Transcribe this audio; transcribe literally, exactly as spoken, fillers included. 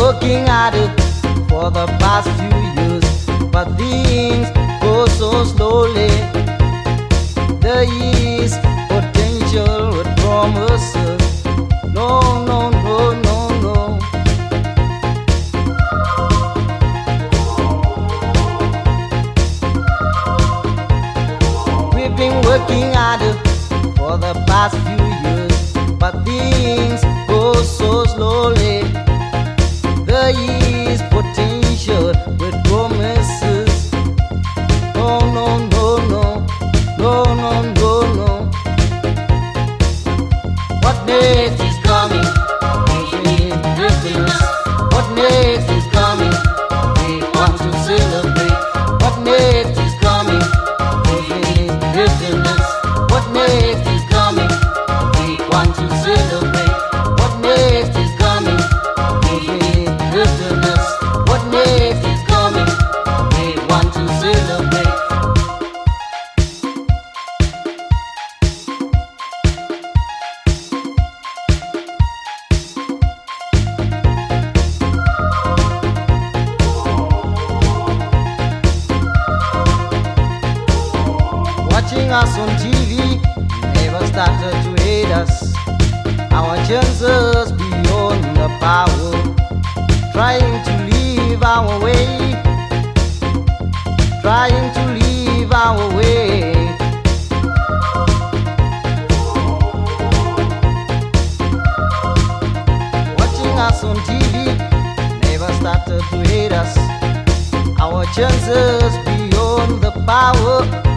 working at it for the past few years, but things go so slowly. There is potential with promises. No, no, no, no, no. We've been working at it for the past few years, but things go so slowly. There is potential with promises. No, no, no, no, no, no, no, no. What next is coming? We happiness. What next is coming? We want to celebrate. What next is coming? We happiness. What next is coming? We want to celebrate. What next is coming? We happiness. What next is coming? We want to celebrate. Watching us on T V never started to hate us. Our chances beyond the power, trying to leave our way, trying to leave our way. Watching us on T V never started to hate us. Our chances beyond the power,